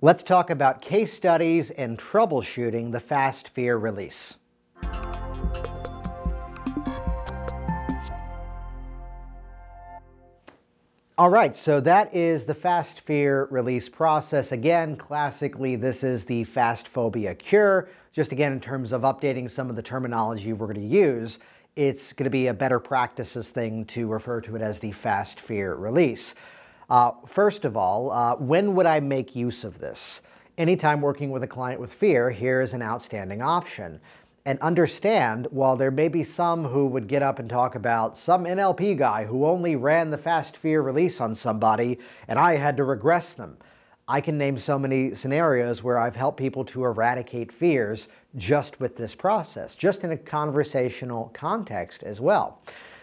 Let's talk about case studies and troubleshooting the fast fear release. All right, so that is the fast fear release process. Again, classically, this is the fast phobia cure. Just again, in terms of updating some of the terminology we're going to use, it's going to be a better practices thing to refer to it as the fast fear release. First of all, when would I make use of this? Anytime working with a client with fear, here is an outstanding option. And understand, while there may be some who would get up and talk about some NLP guy who only ran the fast fear release on somebody and I had to regress them, I can name so many scenarios where I've helped people to eradicate fears just with this process, just in a conversational context as well.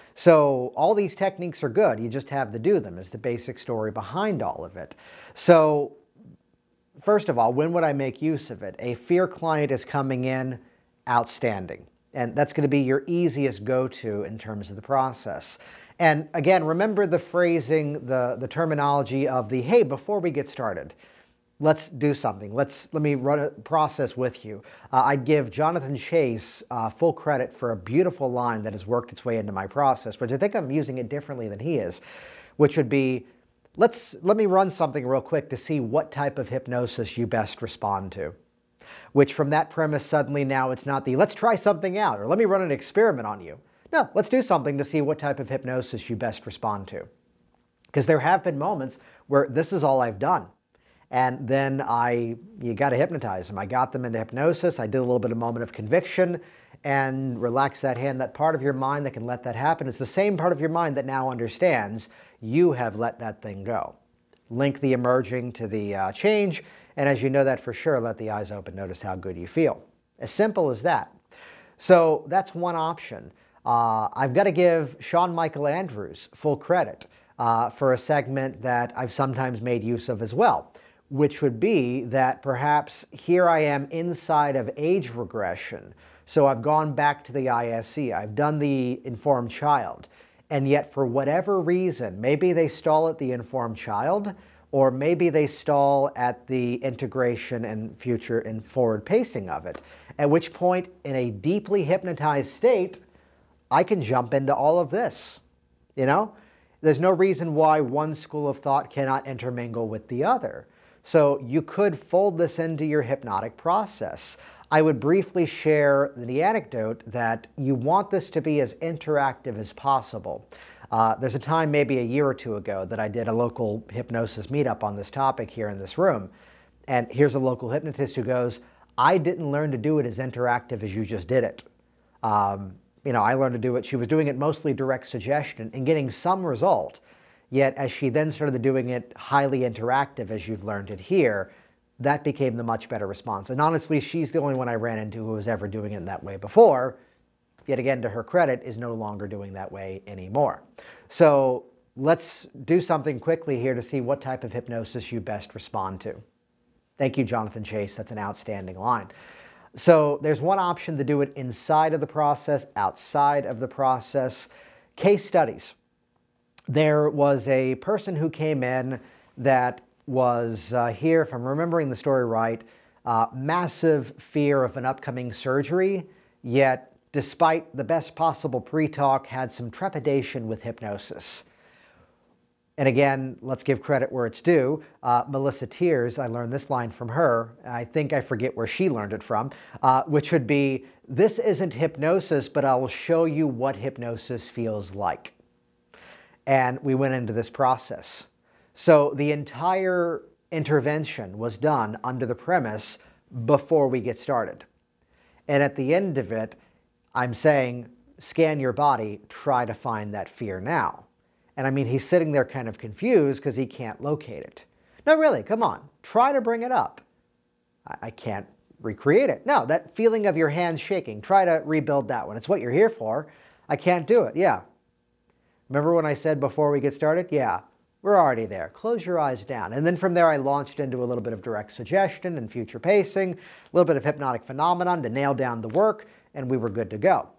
So all these techniques are good. You just have to do them is the basic story behind all of it. So first of all, when would I make use of it? A fear client is coming in, outstanding. And that's going to be your easiest go-to in terms of the process. And again, remember the phrasing, the terminology of the, hey, before we get started, let's do something. Let me run a process with you. I'd give Jonathan Chase full credit for a beautiful line that has worked its way into my process, but I think I'm using it differently than he is, which would be, let me run something real quick to see what type of hypnosis you best respond to. Which from that premise, suddenly now it's not the, let's try something out, or let me run an experiment on you. No, let's do something to see what type of hypnosis you best respond to. Because there have been moments where this is all I've done. And then you got to hypnotize them. I got them into hypnosis. I did a little bit of moment of conviction and relax that hand. That part of your mind that can let that happen is the same part of your mind that now understands you have let that thing go. Link the emerging to the change. And as you know that for sure, let the eyes open. Notice how good you feel. As simple as that. So that's one option. I've got to give Sean Michael Andrews full credit for a segment that I've sometimes made use of as well, which would be that perhaps here I am inside of age regression. So I've gone back to the ISE. I've done the informed child. And yet for whatever reason, maybe they stall at the informed child, or maybe they stall at the integration and future and forward pacing of it. At which point, in a deeply hypnotized state, I can jump into all of this. You know, there's no reason why one school of thought cannot intermingle with the other. So you could fold this into your hypnotic process. I would briefly share the anecdote that you want this to be as interactive as possible. There's a time maybe a year or two ago that I did a local hypnosis meetup on this topic here in this room. And here's a local hypnotist who goes, I didn't learn to do it as interactive as you just did it. I learned to do it. She was doing it mostly direct suggestion and getting some result. Yet as she then started doing it highly interactive, as you've learned it here, that became the much better response. And honestly, she's the only one I ran into who was ever doing it that way before. Yet again, to her credit, is no longer doing that way anymore. So let's do something quickly here to see what type of hypnosis you best respond to. Thank you, Jonathan Chase. That's an outstanding line. So there's one option to do it inside of the process, outside of the process. Case studies. There was a person who came in that was here, if I'm remembering the story right, massive fear of an upcoming surgery, yet despite the best possible pre-talk, had some trepidation with hypnosis. And again, let's give credit where it's due. Melissa Tears, I learned this line from her. I think I forget where she learned it from, which would be, this isn't hypnosis, but I will show you what hypnosis feels like. And we went into this process. So the entire intervention was done under the premise before we get started. And at the end of it, I'm saying, scan your body, try to find that fear now. And I mean, he's sitting there kind of confused because he can't locate it. No, really, come on, try to bring it up. I can't recreate it. No, that feeling of your hands shaking, try to rebuild that one. It's what you're here for. I can't do it, yeah. Remember when I said before we get started? Yeah, we're already there. Close your eyes down. And then from there, I launched into a little bit of direct suggestion and future pacing, a little bit of hypnotic phenomenon to nail down the work, and we were good to go.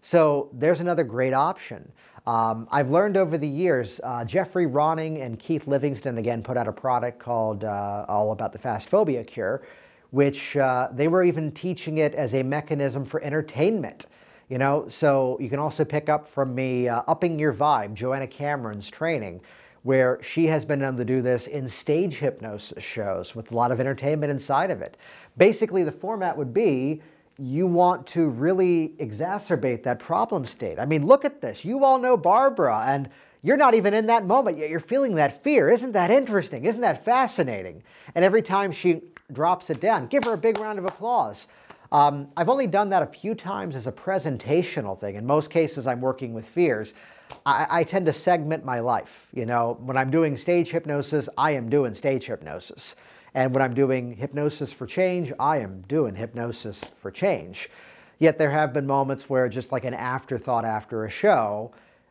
So there's another great option. I've learned over the years, Jeffrey Ronning and Keith Livingston again put out a product called All About the Fast Phobia Cure, which they were even teaching it as a mechanism for entertainment. So you can also pick up from me Upping Your Vibe, Joanna Cameron's training, where she has been able to do this in stage hypnosis shows with a lot of entertainment inside of it. Basically, the format would be you want to really exacerbate that problem state. I mean, look at this. You all know Barbara, and you're not even in that moment yet. You're feeling that fear. Isn't that interesting? Isn't that fascinating? And every time she drops it down, give her a big round of applause. I've only done that a few times as a presentational thing. In most cases, I'm working with fears. I tend to segment my life. When I'm doing stage hypnosis, I am doing stage hypnosis. And when I'm doing hypnosis for change, I am doing hypnosis for change. Yet there have been moments where just like an afterthought after a show,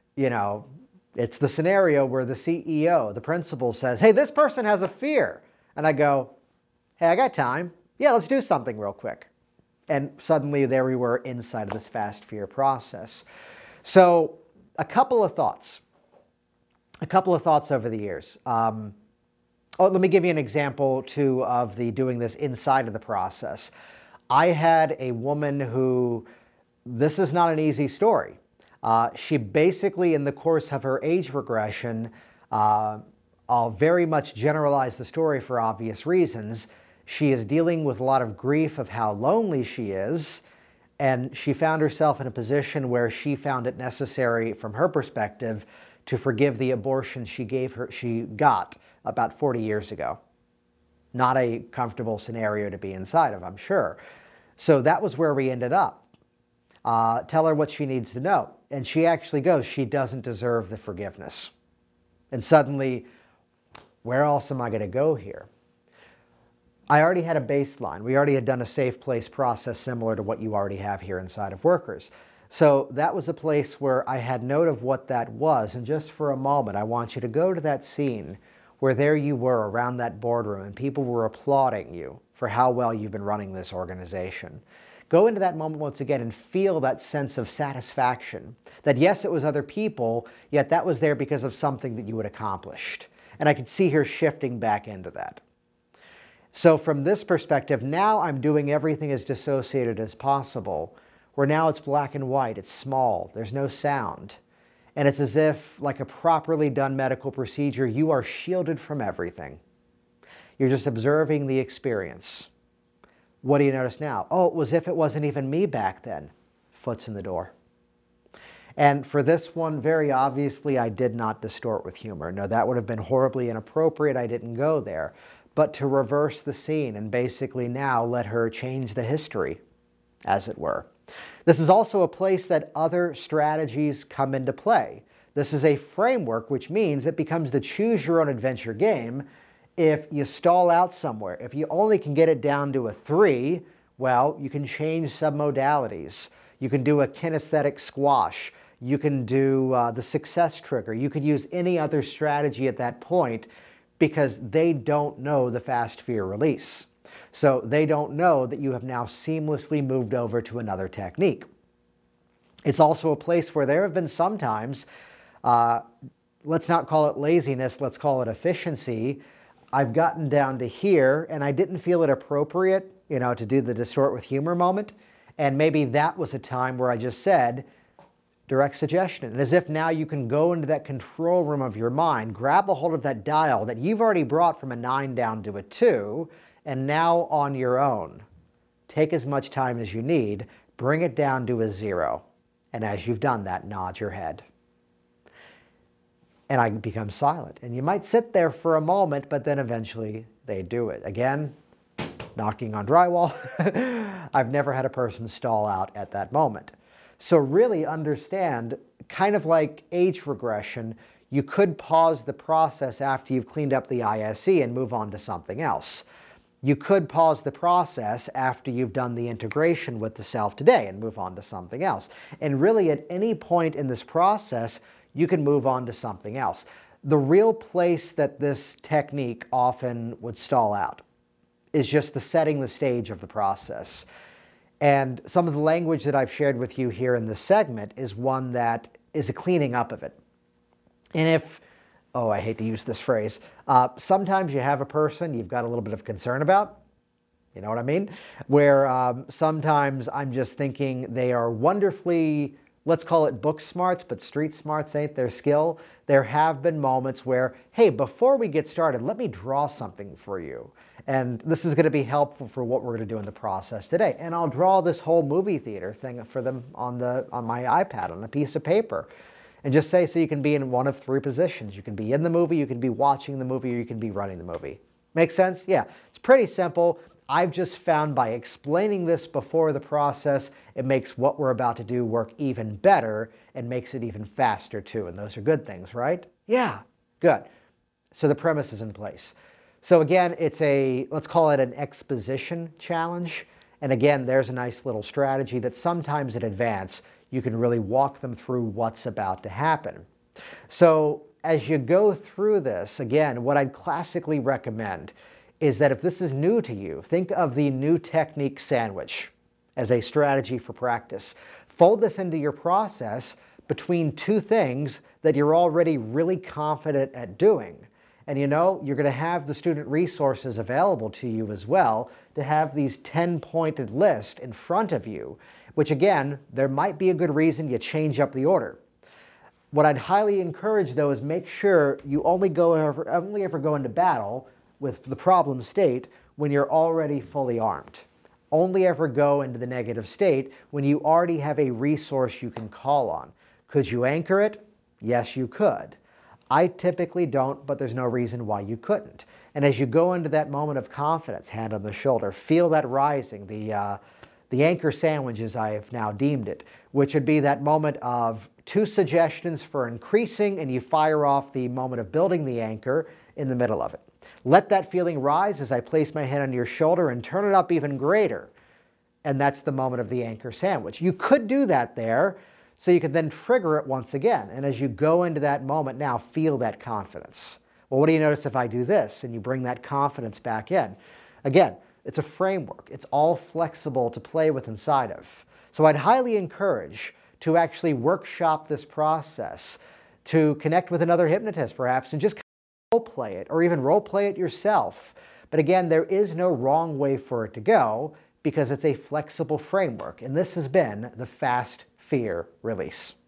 it's the scenario where the CEO, the principal says, hey, this person has a fear. And I go, hey, I got time. Yeah, let's do something real quick. And suddenly there we were inside of this fast fear process. So a couple of thoughts over the years. Let me give you an example, too, of doing this inside of the process. I had a woman who, this is not an easy story. She basically, in the course of her age regression, I'll very much generalize the story for obvious reasons. She is dealing with a lot of grief of how lonely she is, and she found herself in a position where she found it necessary, from her perspective, to forgive the abortion she got about 40 years ago. Not a comfortable scenario to be inside of, I'm sure. So that was where we ended up. Tell her what she needs to know. And she actually goes, she doesn't deserve the forgiveness. And suddenly, where else am I going to go here? I already had a baseline. We already had done a safe place process similar to what you already have here inside of Workers. So that was a place where I had note of what that was. And just for a moment, I want you to go to that scene where there you were around that boardroom and people were applauding you for how well you've been running this organization. Go into that moment once again and feel that sense of satisfaction. That yes, it was other people, yet that was there because of something that you had accomplished. And I could see her shifting back into that. So from this perspective, now I'm doing everything as dissociated as possible, where now it's black and white, it's small, there's no sound. And it's as if, like a properly done medical procedure, you are shielded from everything. You're just observing the experience. What do you notice now? Oh, it was as if it wasn't even me back then. Foot's in the door. And for this one, very obviously, I did not distort with humor. No, that would have been horribly inappropriate. I didn't go there. But to reverse the scene and basically now let her change the history, as it were. This is also a place that other strategies come into play. This is a framework, which means it becomes the choose-your-own-adventure game. If you stall out somewhere, if you only can get it down to a 3, well, you can change submodalities. You can do a kinesthetic squash. You can do the success trigger. You could use any other strategy at that point because they don't know the fast fear release. So they don't know that you have now seamlessly moved over to another technique. It's also a place where there have been sometimes, let's not call it laziness, let's call it efficiency. I've gotten down to here and I didn't feel it appropriate, to do the distort with humor moment. And maybe that was a time where I just said, direct suggestion. And as if now you can go into that control room of your mind, grab a hold of that dial that you've already brought from a 9 down to a 2, and now on your own, take as much time as you need, bring it down to a 0. And as you've done that, nod your head. And I become silent. And you might sit there for a moment, but then eventually they do it. Again, knocking on drywall. I've never had a person stall out at that moment. So really understand, kind of like age regression, you could pause the process after you've cleaned up the ISE and move on to something else. You could pause the process after you've done the integration with the self today and move on to something else. And really at any point in this process, you can move on to something else. The real place that this technique often would stall out is just the setting the stage of the process. And some of the language that I've shared with you here in this segment is one that is a cleaning up of it. And if, oh, I hate to use this phrase, sometimes you have a person you've got a little bit of concern about, you know what I mean? Where sometimes I'm just thinking they are wonderfully, let's call it book smarts, but street smarts ain't their skill. There have been moments where, hey, before we get started, let me draw something for you. And this is going to be helpful for what we're going to do in the process today. And I'll draw this whole movie theater thing for them on my iPad on a piece of paper. And just say, so you can be in one of three positions. You can be in the movie, you can be watching the movie, or you can be running the movie. Make sense? Yeah, it's pretty simple. I've just found by explaining this before the process, it makes what we're about to do work even better and makes it even faster too. And those are good things, right? Yeah, good. So the premise is in place. So again, it's let's call it an exposition challenge. And again, there's a nice little strategy that sometimes in advance, you can really walk them through what's about to happen. So as you go through this, again, what I'd classically recommend is that if this is new to you, think of the new technique sandwich as a strategy for practice. Fold this into your process between two things that you're already really confident at doing. And you know, you're going to have the student resources available to you as well to have these 10-pointed list in front of you, which again, there might be a good reason you change up the order. What I'd highly encourage though is make sure you only ever go into battle with the problem state when you're already fully armed. Only ever go into the negative state when you already have a resource you can call on. Could you anchor it? Yes, you could. I typically don't, but there's no reason why you couldn't. And as you go into that moment of confidence, hand on the shoulder, feel that rising, the anchor sandwich as I have now deemed it, which would be that moment of two suggestions for increasing, and you fire off the moment of building the anchor in the middle of it. Let that feeling rise as I place my hand on your shoulder and turn it up even greater. And that's the moment of the anchor sandwich. You could do that there, so you can then trigger it once again. And as you go into that moment now, feel that confidence. Well, what do you notice if I do this and you bring that confidence back in? Again, it's a framework. It's all flexible to play with inside of. So I'd highly encourage to actually workshop this process, to connect with another hypnotist perhaps, and just role play it, or even role play it yourself. But again, there is no wrong way for it to go because it's a flexible framework. And this has been the Fast Fear Release.